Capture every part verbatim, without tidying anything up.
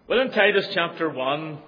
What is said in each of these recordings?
Well, in Titus chapter one,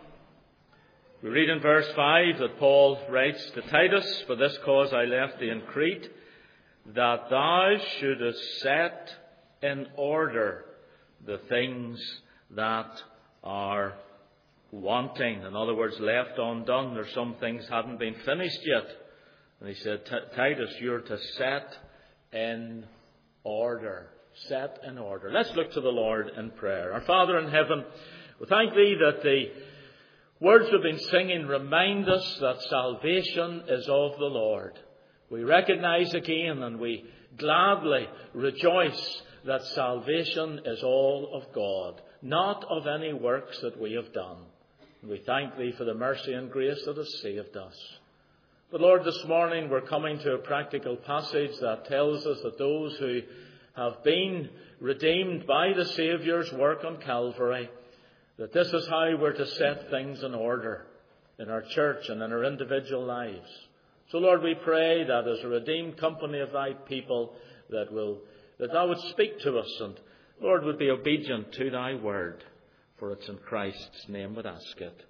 we read in verse five that Paul writes to Titus, "For this cause I left thee in Crete, that thou shouldest set in order the things that are wanting." In other words, left undone. There's some things hadn't been finished yet. And he said, Titus, you're to set in order. Set in order. Let's look to the Lord in prayer. Our Father in heaven, we thank thee that the words we've been singing remind us that salvation is of the Lord. We recognize again and we gladly rejoice that salvation is all of God, not of any works that we have done. And we thank thee for the mercy and grace that has saved us. But Lord, this morning we're coming to a practical passage that tells us that those who have been redeemed by the Saviour's work on Calvary, that this is how we're to set things in order in our church and in our individual lives. So Lord, we pray that as a redeemed company of thy people, that will that thou would speak to us and, Lord, would be obedient to thy word. For it's in Christ's name we ask it.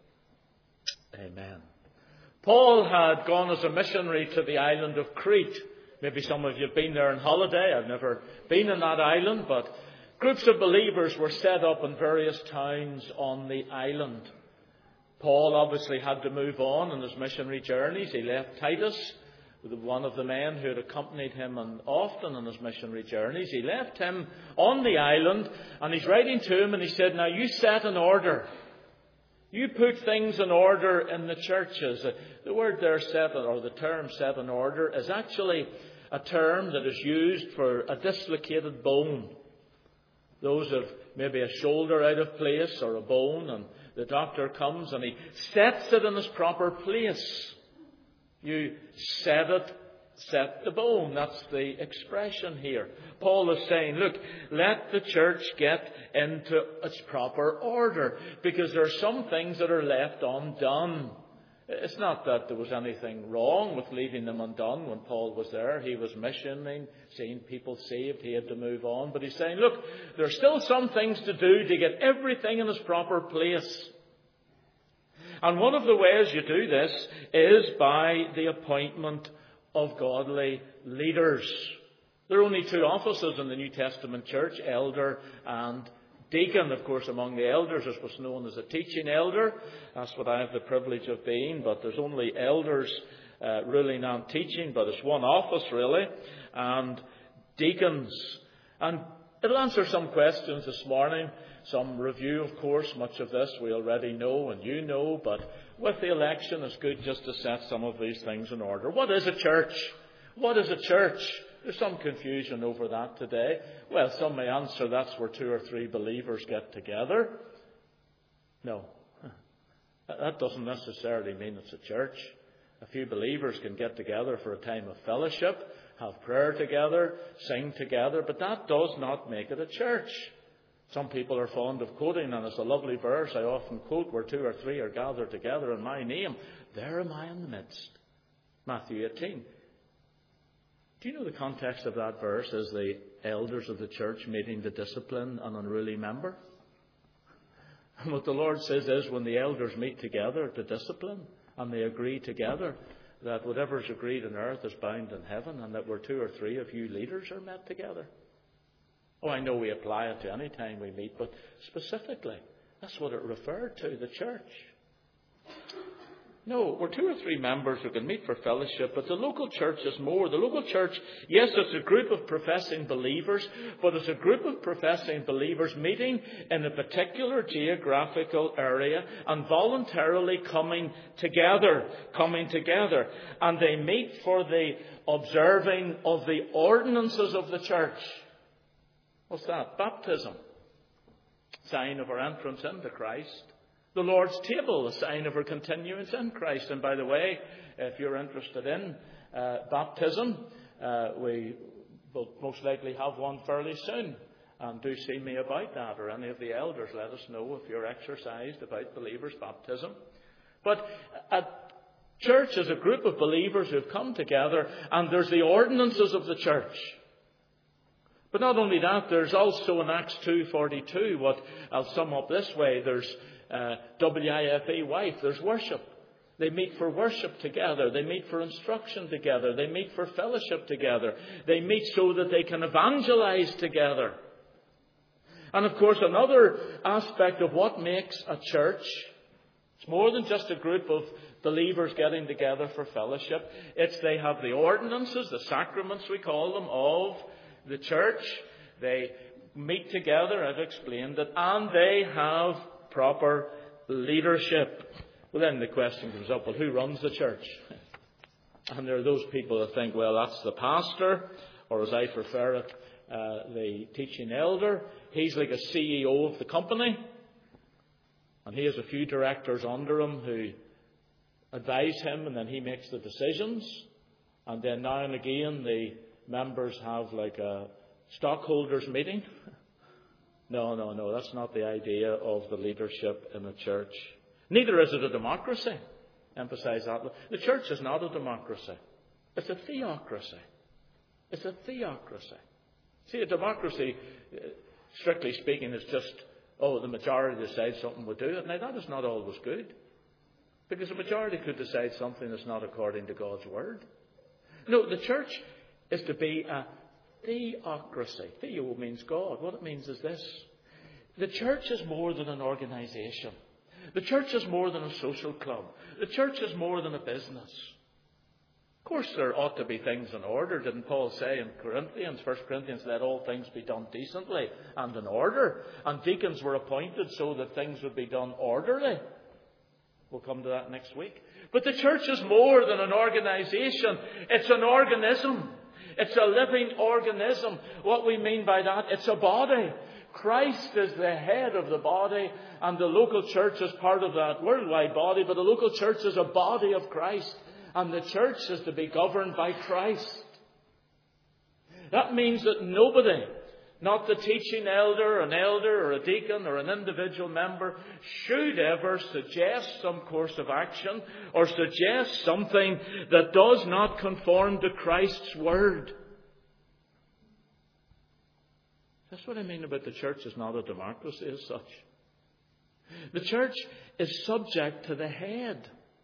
Amen. Paul had gone as a missionary to the island of Crete. Maybe some of you have been there on holiday. I've never been in that island, but groups of believers were set up in various towns on the island. Paul obviously had to move on in his missionary journeys. He left Titus, one of the men who had accompanied him on, often on his missionary journeys. He left him on the island, and he's writing to him, and he said, now you set in order. You put things in order in the churches. The word there, set, or the term set in order, is actually a term that is used for a dislocated bone. Those of maybe a shoulder out of place or a bone, and the doctor comes and he sets it in its proper place. You set it, set the bone. That's the expression here. Paul is saying, look, let the church get into its proper order, because there are some things that are left undone. It's not that there was anything wrong with leaving them undone when Paul was there. He was missioning, seeing people saved. He had to move on. But he's saying, look, there's still some things to do to get everything in its proper place. And one of the ways you do this is by the appointment of godly leaders. There are only two offices in the New Testament church, elder and deacon. Of course, among the elders is what's known as a teaching elder. That's what I have the privilege of being. But there's only elders uh, ruling and teaching. But it's one office, really. And deacons. And it'll answer some questions this morning. Some review, of course. Much of this we already know and you know. But with the election, it's good just to set some of these things in order. What is a church? What is a church? There's some confusion over that today. Well, some may answer that's where two or three believers get together. No. That doesn't necessarily mean it's a church. A few believers can get together for a time of fellowship, have prayer together, sing together, but that does not make it a church. Some people are fond of quoting, and it's a lovely verse I often quote, where two or three are gathered together in my name, there am I in the midst. Matthew eighteen. Do you know the context of that verse is the elders of the church meeting to discipline an unruly member? And what the Lord says is when the elders meet together to discipline and they agree together that whatever is agreed on earth is bound in heaven, and that where two or three of you leaders are met together. Oh, I know we apply it to any time we meet, but specifically, that's what it referred to, the church. No, we're two or three members who can meet for fellowship, but the local church is more. The local church, yes, it's a group of professing believers, but it's a group of professing believers meeting in a particular geographical area and voluntarily coming together, coming together. And they meet for the observing of the ordinances of the church. What's that? Baptism. Sign of our entrance into Christ. The Lord's table, a sign of our continuance in Christ. And by the way, if you're interested in uh, baptism, uh, we will most likely have one fairly soon. And do see me about that, or any of the elders. Let us know if you're exercised about believers' baptism. But a church is a group of believers who have come together, and there's the ordinances of the church. But not only that, there's also in Acts two forty-two, what I'll sum up this way, there's uh, W I F E, wife, there's worship. They meet for worship together. They meet for instruction together. They meet for fellowship together. They meet so that they can evangelize together. And of course, another aspect of what makes a church, it's more than just a group of believers getting together for fellowship. It's they have the ordinances, the sacraments we call them, of the church. They meet together, I've explained it, and they have proper leadership. Well, then the question comes up, well, who runs the church? And there are those people that think, well, that's the pastor, or as I prefer it, uh, the teaching elder. He's like a C E O of the company, and he has a few directors under him who advise him, and then he makes the decisions. And then now and again the members have like a stockholders meeting. No, no, no, that's not the idea of the leadership in a church. Neither is it a democracy. Emphasize that. The church is not a democracy. It's a theocracy. It's a theocracy. See, a democracy, strictly speaking, is just, oh, the majority decides something, we do it. Now, that is not always good. Because the majority could decide something that's not according to God's word. No, the church is to be a theocracy. Theo means God. What it means is this. The church is more than an organisation. The church is more than a social club. The church is more than a business. Of course, there ought to be things in order. Didn't Paul say in Corinthians, First Corinthians, let all things be done decently and in order? And deacons were appointed so that things would be done orderly. We'll come to that next week. But the church is more than an organisation. It's an organism. It's a living organism. What we mean by that, it's a body. Christ is the head of the body, and the local church is part of that worldwide body, but the local church is a body of Christ, and the church is to be governed by Christ. That means that nobody, not the teaching elder, an elder or a deacon or an individual member, should ever suggest some course of action or suggest something that does not conform to Christ's word. That's what I mean about the church is not a democracy as such. The church is subject to the head.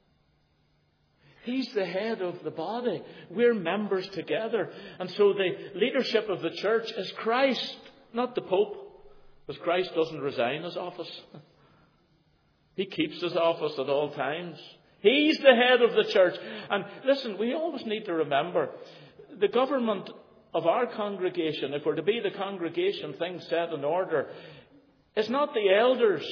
He's the head of the body. We're members together. And so the leadership of the church is Christ, not the Pope. Because Christ doesn't resign his office. He keeps his office at all times. He's the head of the church. And listen, we always need to remember the government of our congregation, if we're to be the congregation, things set in order, is not the elders.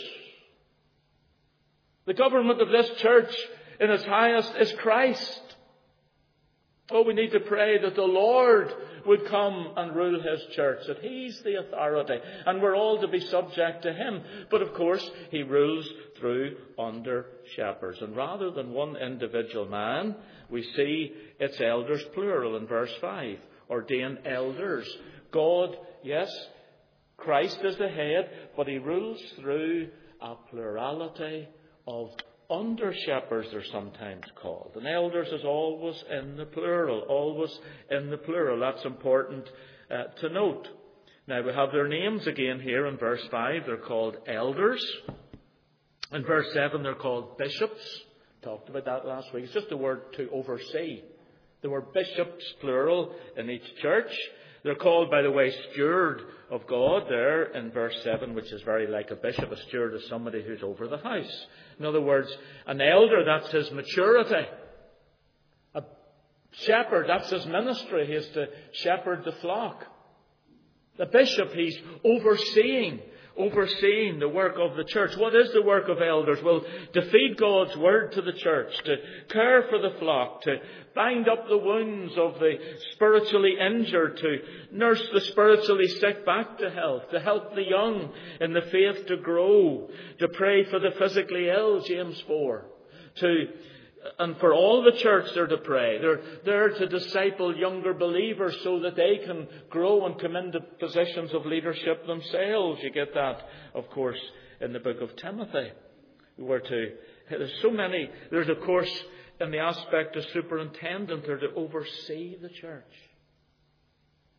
The government of this church in its highest is Christ. Oh, we need to pray that the Lord would come and rule his church, that he's the authority, and we're all to be subject to him. But of course, he rules through under shepherds. And rather than one individual man, we see its elders plural in verse five. Ordained elders. God, yes, Christ is the head, but he rules through a plurality of under shepherds, they're sometimes called. And elders is always in the plural, always in the plural. That's important uh, to note. Now we have their names again here in verse five. They're called elders. In verse seven they're called bishops. Talked about that last week. It's just a word to oversee. There were bishops, plural, in each church. They're called, by the way, steward of God there in verse seven, which is very like a bishop. A steward is somebody who's over the house. In other words, an elder, that's his maturity. A shepherd, that's his ministry. He is to shepherd the flock. The bishop, he's overseeing, overseeing the work of the church. What is the work of elders? Well, to feed God's word to the church, to care for the flock, to bind up the wounds of the spiritually injured, to nurse the spiritually sick back to health, to help the young in the faith to grow, to pray for the physically ill, James four, to And for all the church, they're to pray. They're there to disciple younger believers so that they can grow and come into positions of leadership themselves. You get that, of course, in the book of Timothy. We're to, there's so many. There's, of course, in the aspect of superintendent, they're to oversee the church.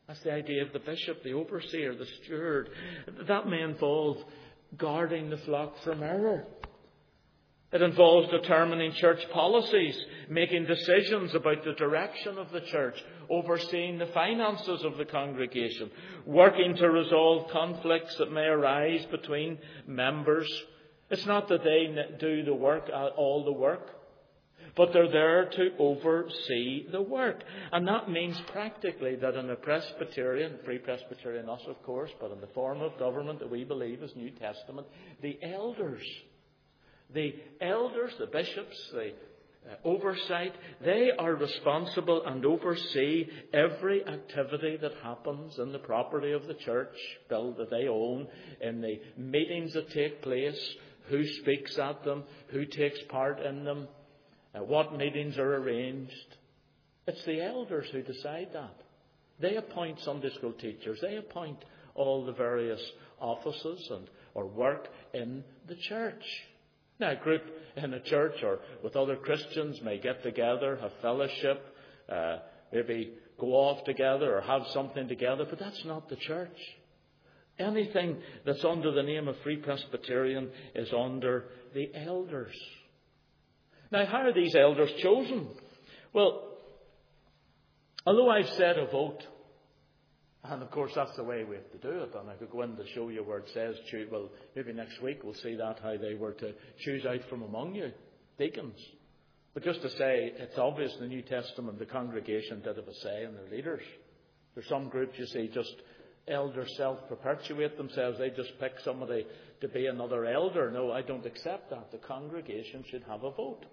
That's the idea of the bishop, the overseer, the steward. That may involve guarding the flock from error. It involves determining church policies, making decisions about the direction of the church, overseeing the finances of the congregation, working to resolve conflicts that may arise between members. It's not that they do the work, all the work, but they're there to oversee the work. And that means practically that in a Presbyterian, Free Presbyterian us of course, but in the form of government that we believe is New Testament, the elders, the elders, the bishops, the uh, oversight, they are responsible and oversee every activity that happens in the property of the church, built that they own, in the meetings that take place, who speaks at them, who takes part in them, uh, what meetings are arranged. It's the elders who decide that. They appoint Sunday school teachers. They appoint all the various offices and or work in the church. Now, a group in a church or with other Christians may get together, have fellowship, uh, maybe go off together or have something together, but that's not the church. Anything that's under the name of Free Presbyterian is under the elders. Now, how are these elders chosen? Well, although I've said a vote, and of course that's the way we have to do it, and I could go in to show you where it says, choose, well, maybe next week we'll see that, how they were to choose out from among you, deacons. But just to say, it's obvious in the New Testament the congregation did have a say in their leaders. There's some groups, you see, just elders self-perpetuate themselves. They just pick somebody to be another elder. No, I don't accept that. The congregation should have a vote.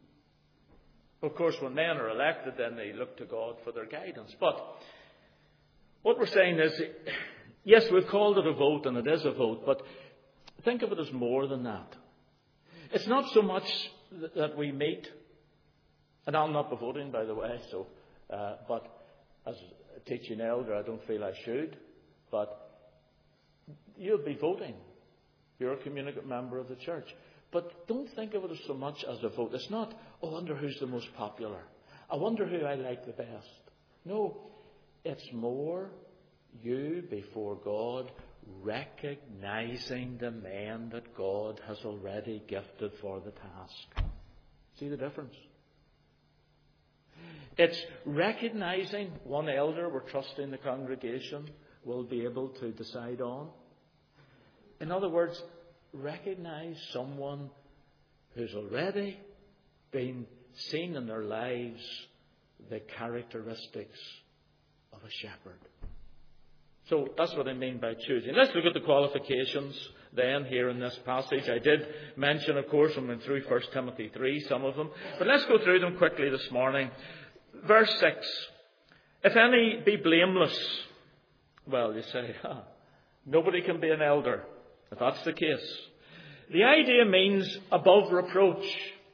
Of course, when men are elected, then they look to God for their guidance. But what we're saying is, yes, we've called it a vote, and it is a vote, but think of it as more than that. It's not so much that we meet, and I'll not be voting, by the way, so, uh, but as a teaching elder, I don't feel I should, but you'll be voting. You're a communicant member of the church. But don't think of it as so much as a vote. It's not, oh, I wonder who's the most popular. I wonder who I like the best. No, it's more you before God recognizing the men that God has already gifted for the task. See the difference? It's recognizing one elder we're trusting the congregation will be able to decide on. In other words, recognize someone who's already been seen in their lives the characteristics of a shepherd. So that's what I mean by choosing. Let's look at the qualifications then here in this passage. I did mention, of course, when we went through First Timothy three, some of them. But let's go through them quickly this morning. Verse six. If any be blameless. Well, you say, ah, nobody can be an elder, if that's the case. The idea means above reproach.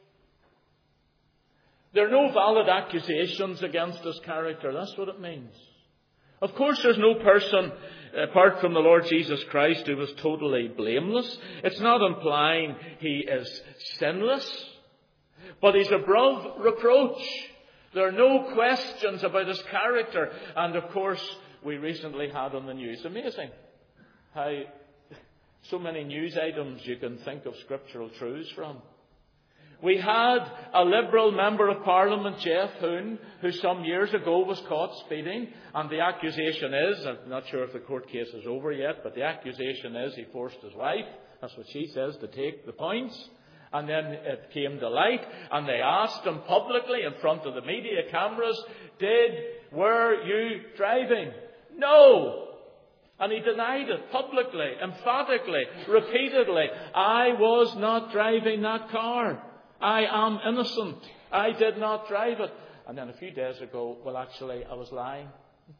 There are no valid accusations against his character. That's what it means. Of course, there's no person, apart from the Lord Jesus Christ, who was totally blameless. It's not implying he is sinless, but he's above reproach. There are no questions about his character. And of course, we recently had on the news, amazing how so many news items you can think of scriptural truths from. We had a Liberal Member of Parliament, Jeff Hoon, who some years ago was caught speeding, and the accusation is, I'm not sure if the court case is over yet, but the accusation is he forced his wife, that's what she says, to take the points. And then it came to light, and they asked him publicly in front of the media cameras, did, were you driving? No! And he denied it publicly, emphatically, repeatedly. I was not driving that car. I am innocent. I did not drive it. And then a few days ago, well, actually, I was lying.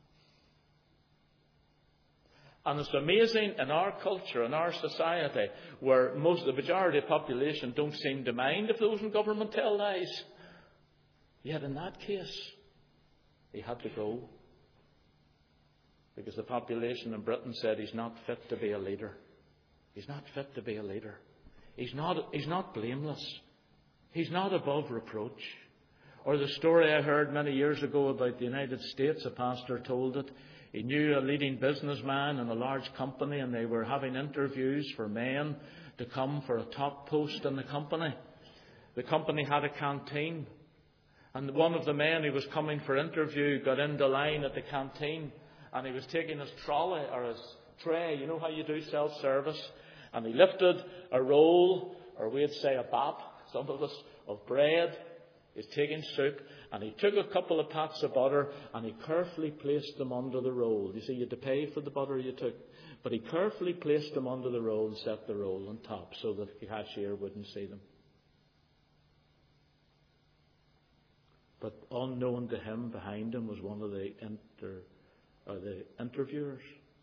And it's amazing in our culture, in our society, where most of the majority of the population don't seem to mind if those in government tell lies. Yet in that case, he had to go. Because the population in Britain said he's not fit to be a leader. He's not fit to be a leader. He's not, he's not blameless. He's not above reproach. Or the story I heard many years ago about the United States, a pastor told it. he knew a leading businessman in a large company, and they were having interviews for men to come for a top post in the company. The company had a canteen, and one of the men who was coming for interview got into line at the canteen, and he was taking his trolley or his tray. You know how you do self-service? And he lifted a roll, or we'd say a bap, some of us, of bread. He's taking soup, and he took a couple of pats of butter, and he carefully placed them under the roll. You see, you had to pay for the butter you took. But he carefully placed them under the roll and set the roll on top so that the cashier wouldn't see them. But unknown to him, behind him was one of the, inter, or the interviewers.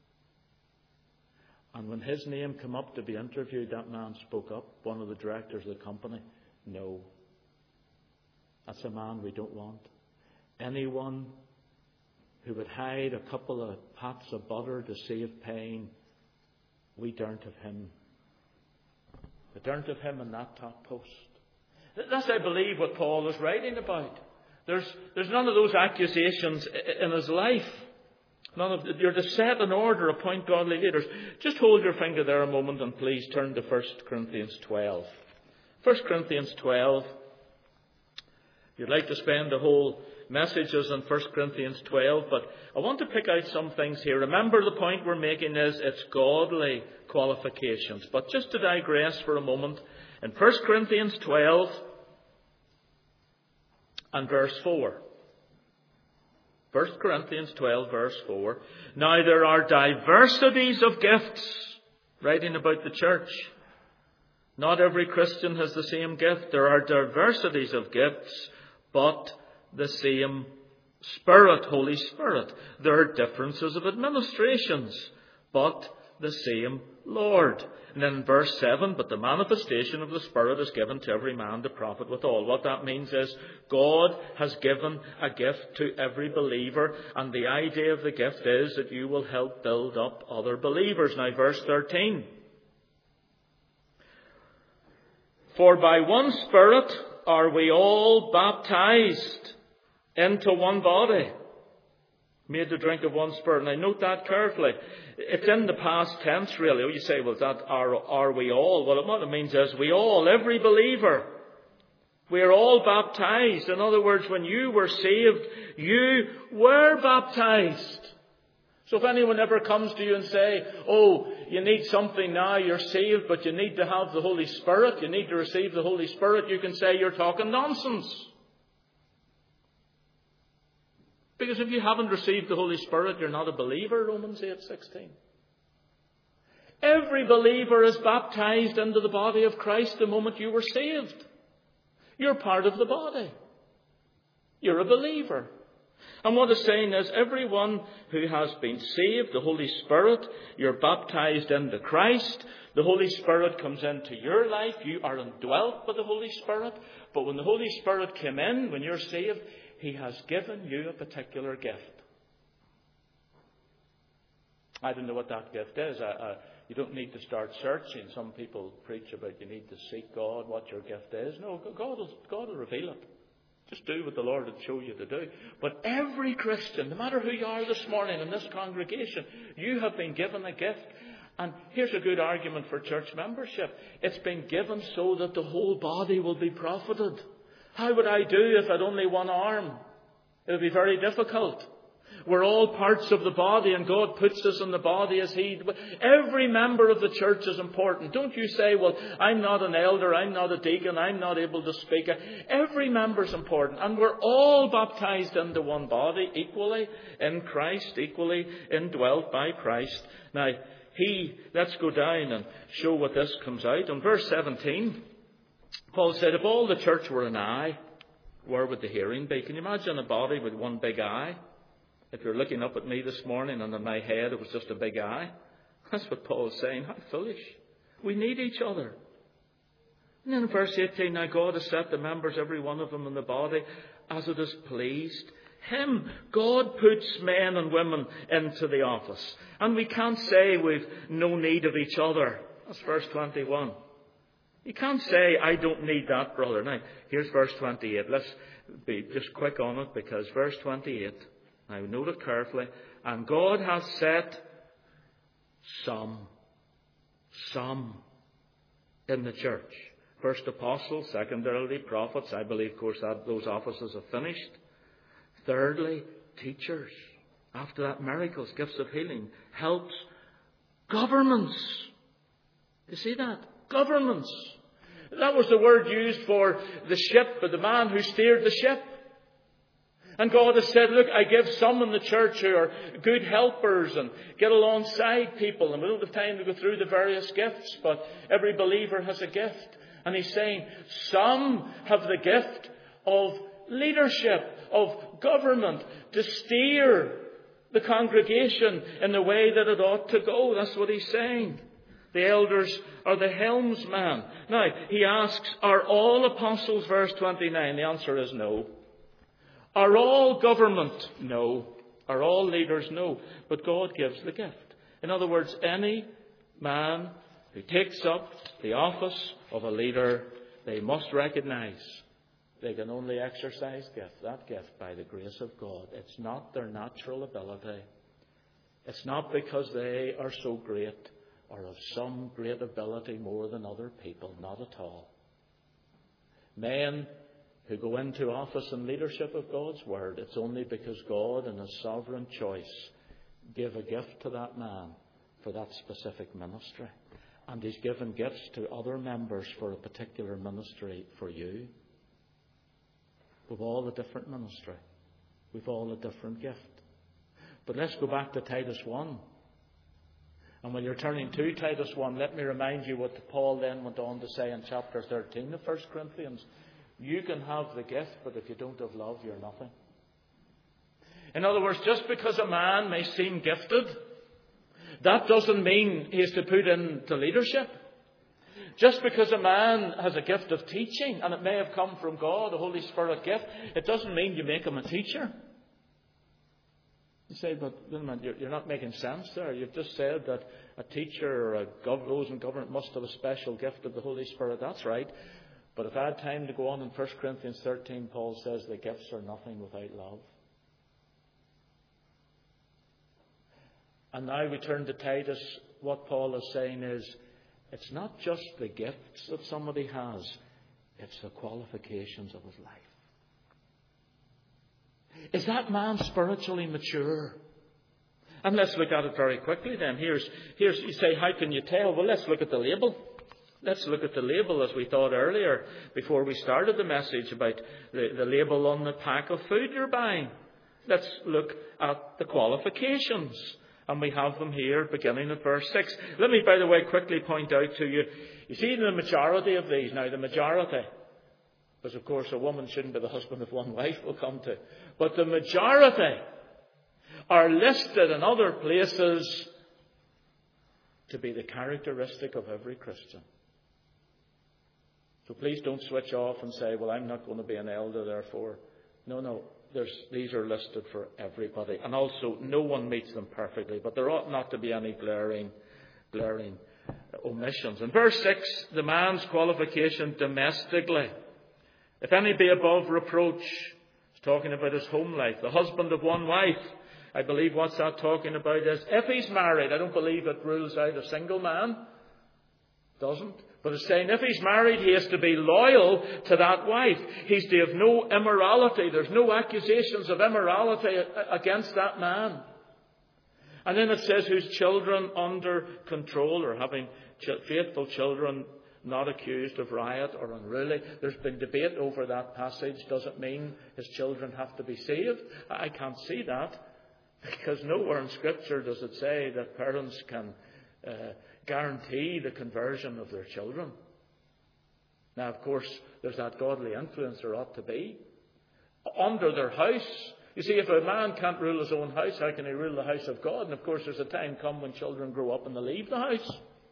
And when his name came up to be interviewed, that man spoke up, one of the directors of the company. No. That's a man we don't want. Anyone who would hide a couple of pats of butter to save pain, we don't of him. We don't of him in that top post. That's, I believe, what Paul is writing about. There's, there's none of those accusations in his life. None of you're to set in order, appoint godly leaders. Just hold your finger there a moment and please turn to First Corinthians twelve. First Corinthians twelve. If you'd like to spend the whole messages in First Corinthians twelve, but I want to pick out some things here. Remember, the point we're making is it's godly qualifications. But just to digress for a moment, in First Corinthians twelve and verse four. First Corinthians twelve, verse four. Now there are diversities of gifts, writing about the church. Not every Christian has the same gift. There are diversities of gifts, but the same Spirit, Holy Spirit. There are differences of administrations, but the same Lord. And then in verse seven, but the manifestation of the Spirit is given to every man to profit withal. What that means is God has given a gift to every believer, and the idea of the gift is that you will help build up other believers. Now verse thirteen. For by one Spirit are we all baptized into one body, made to drink of one Spirit. Now note that carefully. It's in the past tense, really. You say, well, that are, are we all? Well, what it means is we all, every believer, we are all baptized. In other words, when you were saved, you were baptized. So if anyone ever comes to you and say, oh, you need something now, you're saved, but you need to have the Holy Spirit, you need to receive the Holy Spirit, you can say you're talking nonsense. Because if you haven't received the Holy Spirit, you're not a believer, Romans eight sixteen. Every believer is baptized into the body of Christ the moment you were saved. You're part of the body. You're a believer. And what it's saying is everyone who has been saved, the Holy Spirit, you're baptized into Christ. The Holy Spirit comes into your life. You are indwelt by the Holy Spirit. But when the Holy Spirit came in, when you're saved, He has given you a particular gift. I don't know what that gift is. I, I, you don't need to start searching. Some people preach about you need to seek God, what your gift is. No, God will, God will reveal it. Just do what the Lord would show you to do. But every Christian, no matter who you are this morning in this congregation, you have been given a gift. And here's a good argument for church membership. It's been given so that the whole body will be profited. How would I do if I had only one arm? It would be very difficult. We're all parts of the body, and God puts us in the body as He... Every member of the church is important. Don't you say, well, I'm not an elder, I'm not a deacon, I'm not able to speak. Every member is important. And we're all baptized into one body, equally in Christ, equally indwelt by Christ. Now, He... Let's go down and show what this comes out. In verse seventeen... Paul said, if all the church were an eye, where would the hearing be? Can you imagine a body with one big eye? If you're looking up at me this morning and in my head it was just a big eye. That's what Paul is saying. How foolish. We need each other. And then in verse eighteen, now God has set the members, every one of them in the body, as it has pleased Him. God puts men and women into the office. And we can't say we've no need of each other. That's verse twenty-one. You can't say, I don't need that, brother. Now, here's verse twenty-eight. Let's be just quick on it, because verse twenty-eight. Now note it carefully. And God has set some, some in the church. First apostles, secondarily prophets. I believe, of course, that those offices have finished. Thirdly, teachers. After that, miracles, gifts of healing, helps, governments. You see that? Governments. That was the word used for the ship, for the man who steered the ship. And God has said, look, I give some in the church who are good helpers and get alongside people. And we don't have time to go through the various gifts, but every believer has a gift. And He's saying, some have the gift of leadership, of government, to steer the congregation in the way that it ought to go. That's what He's saying. The elders are the helmsman. Now, He asks, are all apostles, verse twenty-nine? The answer is no. Are all government? No. Are all leaders? No. But God gives the gift. In other words, any man who takes up the office of a leader, they must recognize they can only exercise gift, that gift by the grace of God. It's not their natural ability. It's not because they are so great or of some great ability more than other people. Not at all. Men who go into office and leadership of God's Word, it's only because God in His sovereign choice gave a gift to that man for that specific ministry. And He's given gifts to other members for a particular ministry for you. We've all a different ministry. We've all a different gift. But let's go back to Titus one. And when you're turning to Titus one, let me remind you what Paul then went on to say in chapter thirteen of First Corinthians. You can have the gift, but if you don't have love, you're nothing. In other words, just because a man may seem gifted, that doesn't mean he is to put into leadership. Just because a man has a gift of teaching, and it may have come from God, a Holy Spirit gift, it doesn't mean you make him a teacher. You say, but wait a minute, you're not making sense there. You've just said that a teacher or a gov- those in government must have a special gift of the Holy Spirit. That's right. But if I had time to go on in First Corinthians thirteen, Paul says the gifts are nothing without love. And now we turn to Titus. What Paul is saying is, it's not just the gifts that somebody has, it's the qualifications of his life. Is that man spiritually mature? And let's look at it very quickly then. Here's, here's you say, how can you tell? Well, let's look at the label. Let's look at the label as we thought earlier before we started the message about the, the label on the pack of food you're buying. Let's look at the qualifications. And we have them here beginning at verse six. Let me, by the way, quickly point out to you, you see the majority of these, now the majority, because of course a woman shouldn't be the husband of one wife, we'll come to, but the majority are listed in other places to be the characteristic of every Christian. So please don't switch off and say, well, I'm not going to be an elder, therefore. No, no. There's, these are listed for everybody. And also, no one meets them perfectly. But there ought not to be any glaring, glaring omissions. In verse six, the man's qualification domestically. If any be above reproach, it's talking about his home life. The husband of one wife. I believe what's that talking about is, if he's married, I don't believe it rules out a single man. Doesn't. But it's saying if he's married, he has to be loyal to that wife. He's to have no immorality. There's no accusations of immorality against that man. And then it says whose children under control, or having faithful children not accused of riot or unruly. There's been debate over that passage. Does it mean his children have to be saved? I can't see that, because nowhere in Scripture does it say that parents can uh, guarantee the conversion of their children. Now, of course, there's that godly influence there ought to be. Under their house. You see, if a man can't rule his own house, how can he rule the house of God? And of course, there's a time come when children grow up and they leave the house.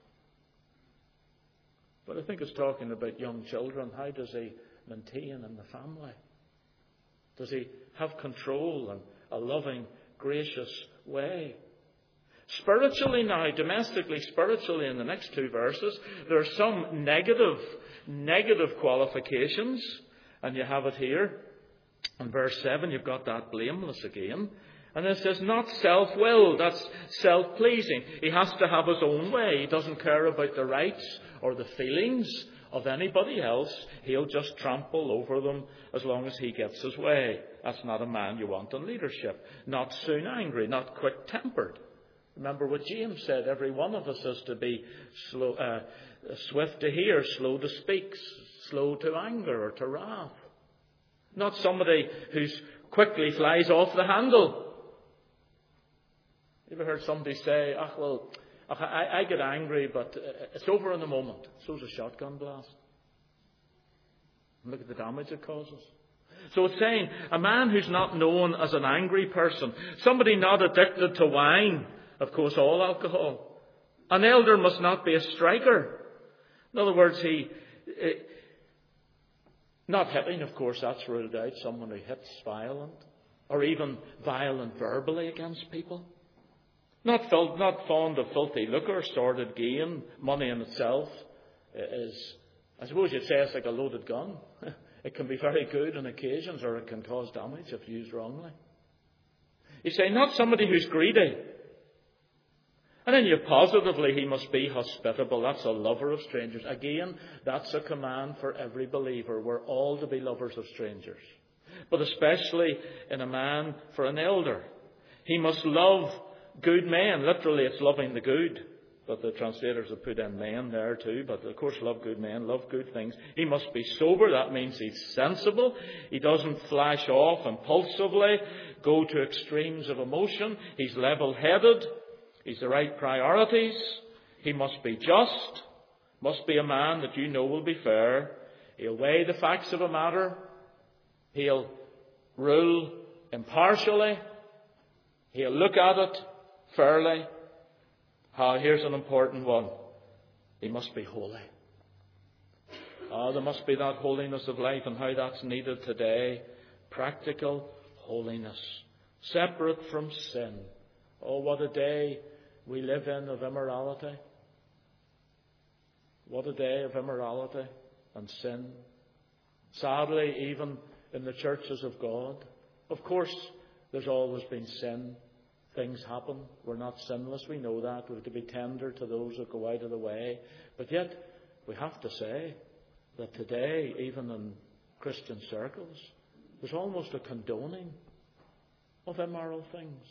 But I think it's talking about young children. How does he maintain in the family? Does he have control and a loving, gracious way? Spiritually now, domestically, spiritually, in the next two verses, there are some negative, negative qualifications. And you have it here. In verse seven, you've got that blameless again. And this is not self-willed, that's self-pleasing. He has to have his own way. He doesn't care about the rights or the feelings of anybody else. He'll just trample over them as long as he gets his way. That's not a man you want in leadership. Not soon angry, not quick-tempered. Remember what James said, every one of us is to be slow, uh, swift to hear, slow to speak, slow to anger or to wrath. Not somebody who quickly flies off the handle. You ever heard somebody say, "Ah, well, I, I get angry, but it's over in a moment." So's a shotgun blast. And look at the damage it causes. So it's saying a man who's not known as an angry person, somebody not addicted to wine, of course, all alcohol. An elder must not be a striker. In other words, he, not hitting, of course, that's ruled out. Someone who hits violent, or even violent verbally against people. Not, fil- not fond of filthy lucre, sordid gain, money in itself is, I suppose you'd say it's like a loaded gun. It can be very good on occasions, or it can cause damage if used wrongly. You say, not somebody who's greedy. And then you positively, he must be hospitable. That's a lover of strangers. Again, that's a command for every believer. We're all to be lovers of strangers. But especially in a man for an elder. He must love good men. Literally, it's loving the good. But the translators have put in men there too. But of course, love good men, love good things. He must be sober. That means he's sensible. He doesn't flash off impulsively, go to extremes of emotion. He's level-headed. He's the right priorities. He must be just. Must be a man that you know will be fair. He'll weigh the facts of a matter. He'll rule impartially. He'll look at it fairly. Ah, here's an important one. He must be holy. Ah, there must be that holiness of life, and how that's needed today. Practical holiness. Separate from sin. Oh, what a day we live in of immorality. What a day of immorality and sin. Sadly, even in the churches of God. Of course, there's always been sin. Things happen. We're not sinless. We know that. We have to be tender to those that go out of the way. But yet, we have to say that today, even in Christian circles, there's almost a condoning of immoral things.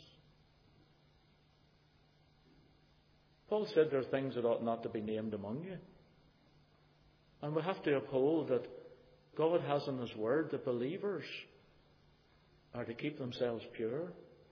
Paul said there are things that ought not to be named among you. And we have to uphold that God has in His Word that believers are to keep themselves pure,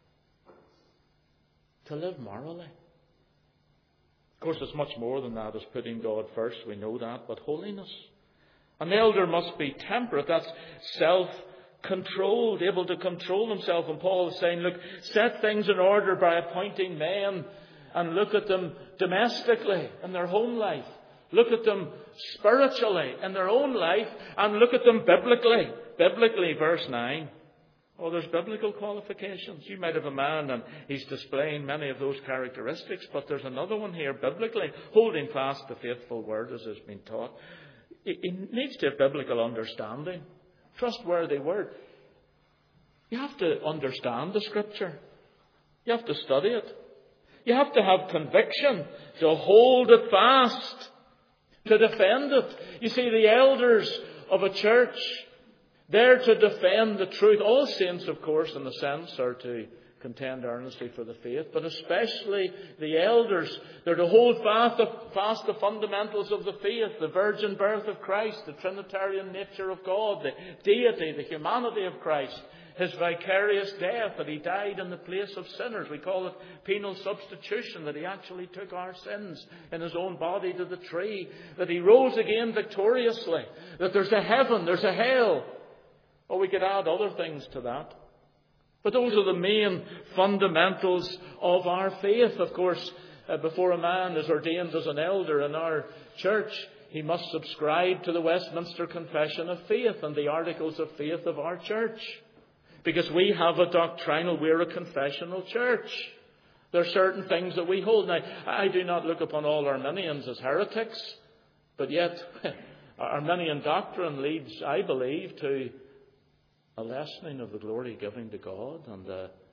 to live morally. Of course, it's much more than that. It's putting God first, we know that, but holiness. An elder must be temperate. That's self-controlled, able to control himself. And Paul is saying, look, set things in order by appointing men and look at them domestically in their home life. Look at them spiritually in their own life and look at them biblically. Biblically, verse nine. Oh, there's biblical qualifications. You might have a man and he's displaying many of those characteristics, but there's another one here biblically, holding fast the faithful word as has been taught. He needs to have biblical understanding, trustworthy word. You have to understand the Scripture. You have to study it. You have to have conviction to hold it fast, to defend it. You see, the elders of a church, they're to defend the truth. All saints, of course, in a sense, are to contend earnestly for the faith, but especially the elders, they're to hold fast the, fast the fundamentals of the faith, the virgin birth of Christ, the Trinitarian nature of God, the deity, the humanity of Christ, His vicarious death, that He died in the place of sinners. We call it penal substitution, that He actually took our sins in His own body to the tree, that He rose again victoriously, that there's a heaven, there's a hell. Or we could add other things to that. But those are the main fundamentals of our faith. Of course, uh, before a man is ordained as an elder in our church, he must subscribe to the Westminster Confession of Faith and the articles of faith of our church. Because we have a doctrinal, we're a confessional church. There are certain things that we hold. Now, I do not look upon all Arminians as heretics, but yet Arminian doctrine leads, I believe, to a lessening of the glory given to God and the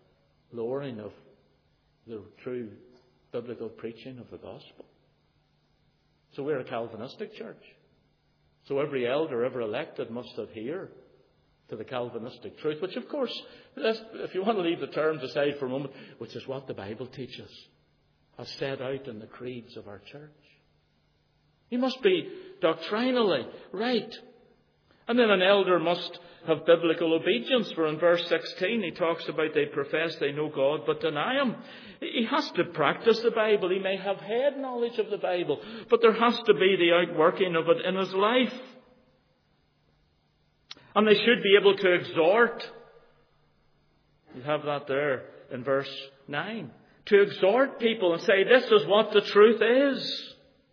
lowering of the true biblical preaching of the gospel. So we're a Calvinistic church. So every elder ever elected must adhere to the Calvinistic truth, which of course, if you want to leave the terms aside for a moment, which is what the Bible teaches, as set out in the creeds of our church. You must be doctrinally right. And then an elder must have biblical obedience, for in verse sixteen he talks about they profess they know God but deny Him. He has to practice the Bible. He may have head knowledge of the Bible, but there has to be the outworking of it in his life. And they should be able to exhort. You have that there in verse nine. To exhort people and say, this is what the truth is.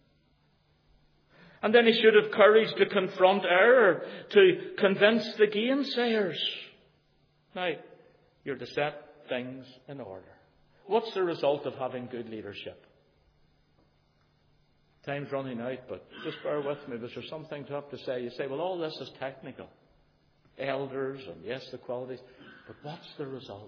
And then he should have courage to confront error, to convince the gainsayers. Now, you're to set things in order. What's the result of having good leadership? Time's running out, but just bear with me. There's some things I have to say. You say, well, all this is technical. Elders, and yes, the qualities. But what's the result?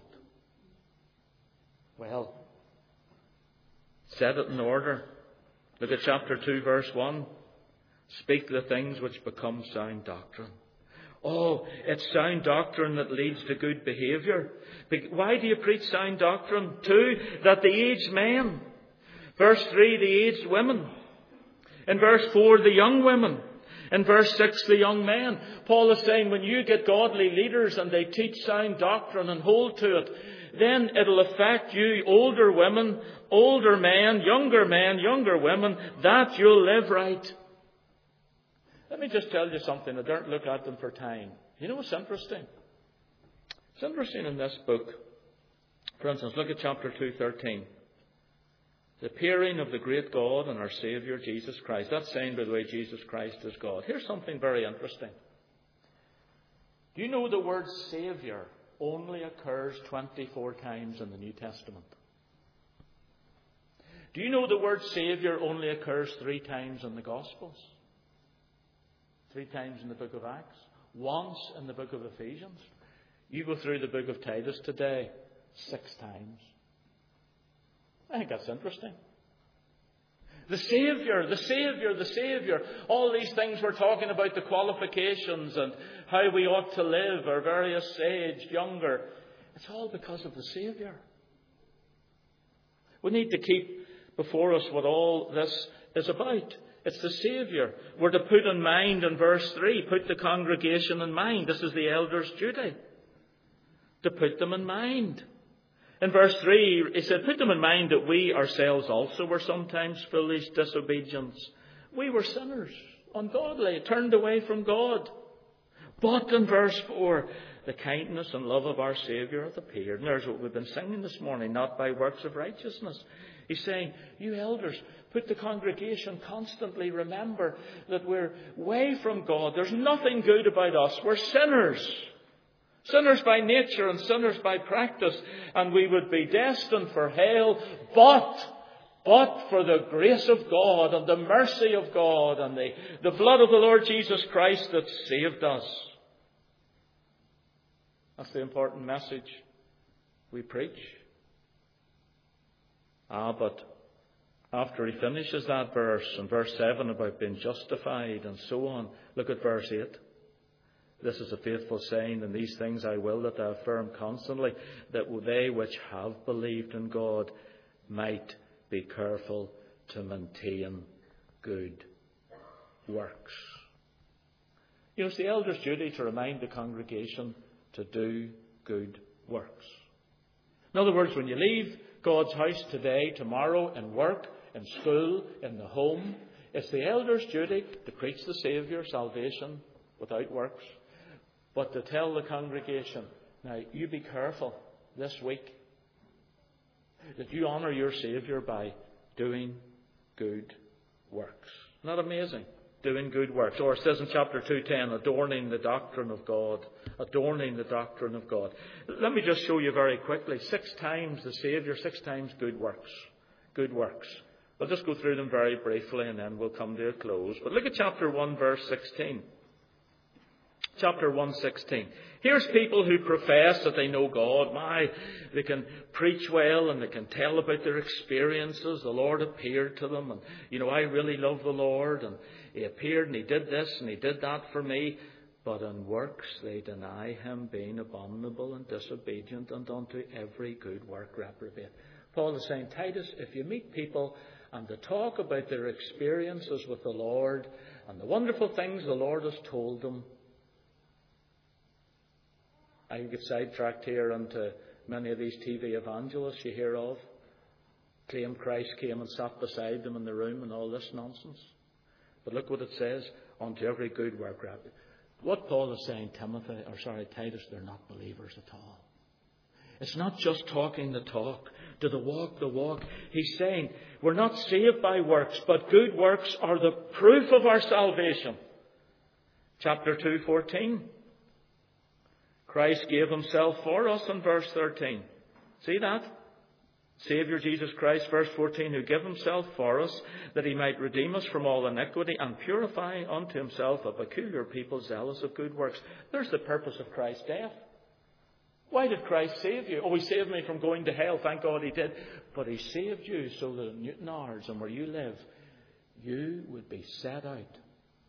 Well, set it in order. Look at chapter two, verse one. Speak the things which become sound doctrine. Oh, it's sound doctrine that leads to good behaviour. Why do you preach sound doctrine? Two, that the aged men. Verse three, the aged women. In verse four, the young women. In verse six, the young men. Paul is saying when you get godly leaders and they teach sound doctrine and hold to it, then it'll affect you, older women, older men, younger men, younger women, that you'll live right. Let me just tell you something. I don't look at them for time. You know what's interesting? It's interesting in this book. For instance, look at chapter two, thirteen. The appearing of the great God and our Saviour, Jesus Christ. That's saying, by the way, Jesus Christ is God. Here's something very interesting. Do you know the word Saviour only occurs twenty-four times in the New Testament? Do you know the word Saviour only occurs three times in the Gospels? Three times in the book of Acts. Once in the book of Ephesians. You go through the book of Titus today, six times. I think that's interesting. The Saviour, the Saviour, the Saviour. All these things we're talking about, the qualifications and how we ought to live, our various age, younger. It's all because of the Saviour. We need to keep before us what all this is about. It's the Saviour. We're to put in mind in verse three, put the congregation in mind. This is the elder's duty. To put them in mind. In verse three, he said, put them in mind that we ourselves also were sometimes foolish, disobedience. We were sinners, ungodly, turned away from God. But in verse four, the kindness and love of our Saviour hath appeared. And there's what we've been singing this morning, not by works of righteousness. He's saying, you elders, put the congregation constantly remember that we're way from God. There's nothing good about us. We're sinners. Sinners by nature and sinners by practice. And we would be destined for hell. But, but for the grace of God and the mercy of God and the, the blood of the Lord Jesus Christ that saved us. That's the important message we preach. Ah, but after he finishes that verse, in verse seven about being justified and so on, look at verse eight. This is a faithful saying, and these things I will that I affirm constantly, that they which have believed in God might be careful to maintain good works. You know, it's the elder's duty to remind the congregation to do good works. In other words, when you leave God's house today, tomorrow, in work, in school, in the home, it's the elder's duty to preach the Saviour, salvation, without works, but to tell the congregation, now you be careful this week that you honour your Saviour by doing good works. Isn't that amazing? Doing good works. Or it says in chapter two ten, adorning the doctrine of God. Adorning the doctrine of God. Let me just show you very quickly. Six times the Saviour, six times good works. Good works. I'll just go through them very briefly and then we'll come to a close. But look at chapter one, verse sixteen. Chapter one sixteen. Here's people who profess that they know God. My, they can preach well and they can tell about their experiences. The Lord appeared to them and, you know, I really love the Lord and He appeared and He did this and He did that for me. But in works they deny Him, being abominable and disobedient, and unto every good work reprobate. Paul is saying, Titus, if you meet people and they talk about their experiences with the Lord and the wonderful things the Lord has told them, I get sidetracked here into many of these T V evangelists you hear of. Claim Christ came and sat beside them in the room and all this nonsense. But look what it says, unto every good work reprobate. What Paul is saying, Timothy, or sorry, Titus, they're not believers at all. It's not just talking the talk, do the walk the walk. He's saying we're not saved by works, but good works are the proof of our salvation. Chapter two fourteen. Christ gave Himself for us in verse thirteen. See that? Saviour Jesus Christ, verse fourteen, who gave Himself for us, that He might redeem us from all iniquity and purify unto Himself a peculiar people zealous of good works. There's the purpose of Christ's death. Why did Christ save you? Oh, He saved me from going to hell. Thank God He did. But He saved you so that in Newtownards and where you live, you would be set out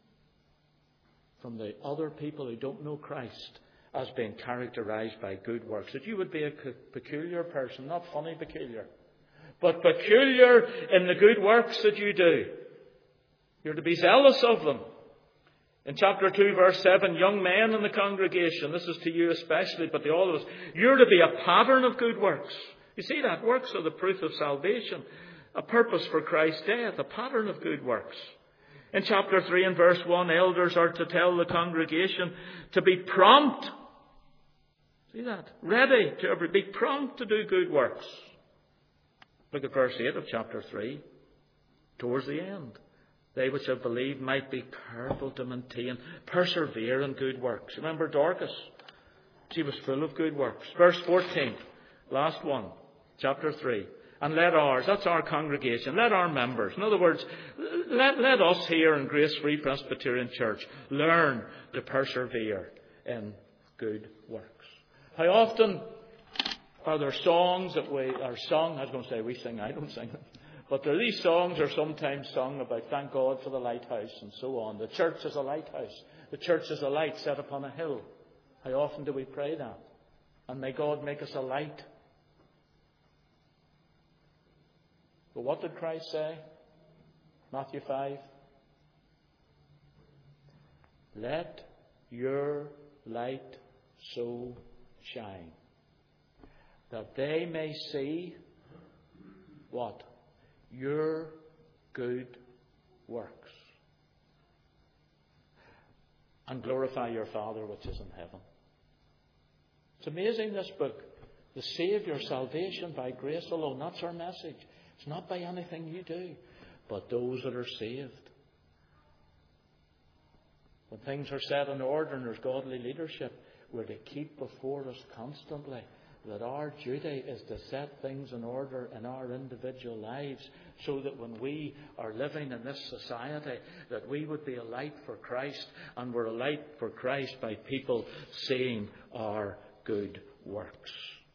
from the other people who don't know Christ as being characterized by good works. That you would be a peculiar person, not funny peculiar, but peculiar in the good works that you do. You're to be zealous of them. In chapter two, verse seven, young men in the congregation, this is to you especially, but to all of us, you're to be a pattern of good works. You see that? Works are the proof of salvation. A purpose for Christ's death, a pattern of good works. In chapter three and verse one, elders are to tell the congregation to be prompt. See that? Ready to be prompt to do good works. Look at verse eight of chapter three. Towards the end. They which have believed might be careful to maintain, persevere in good works. Remember Dorcas? She was full of good works. Verse fourteen. Last one. Chapter three. And let ours, that's our congregation, let our members, in other words, let, let us here in Grace Free Presbyterian Church learn to persevere in good works. How often are there songs that we, our song, I was going to say we sing, I don't sing them, but there, these songs are sometimes sung about thank God for the lighthouse and so on. The church is a lighthouse. The church is a light set upon a hill. How often do we pray that? And may God make us a light. But what did Christ say? Matthew five. Let your light so shine that they may see what? Your good works. And glorify your Father which is in heaven. It's amazing, this book. The Saviour, salvation by grace alone. That's our message. It's not by anything you do, but those that are saved. When things are set in order and there's godly leadership, we're to keep before us constantly that our duty is to set things in order in our individual lives so that when we are living in this society, that we would be a light for Christ, and we're a light for Christ by people seeing our good works.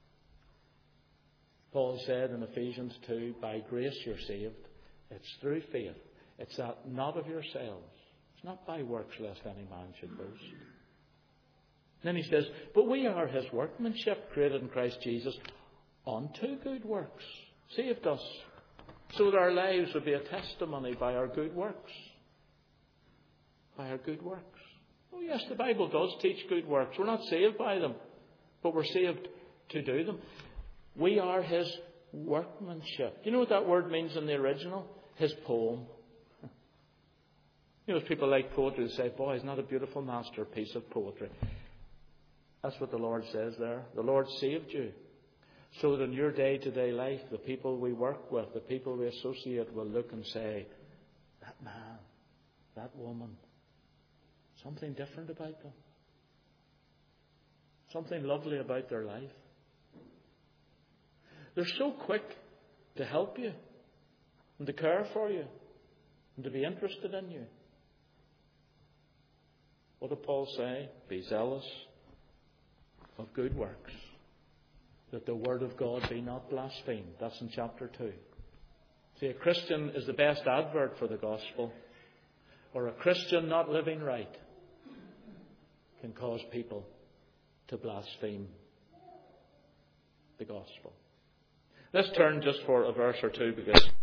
Paul said in Ephesians two, by grace you're saved. It's through faith. It's that not of yourselves. It's not by works lest any man should boast. Then he says, but we are His workmanship, created in Christ Jesus, unto good works. Saved us, so that our lives would be a testimony by our good works. By our good works. Oh yes, the Bible does teach good works. We're not saved by them, but we're saved to do them. We are His workmanship. Do you know what that word means in the original? His poem. You know, people like poetry who say, boy, isn't that a beautiful masterpiece of poetry? That's what the Lord says there. The Lord saved you so that in your day-to-day life, the people we work with, the people we associate will look and say, that man, that woman, something different about them. Something lovely about their life. They're so quick to help you and to care for you and to be interested in you. What did Paul say? Be zealous of good works, that the word of God be not blasphemed. That's in chapter two. See, a Christian is the best advert for the gospel, or a Christian not living right can cause people to blaspheme the gospel. Let's turn just for a verse or two because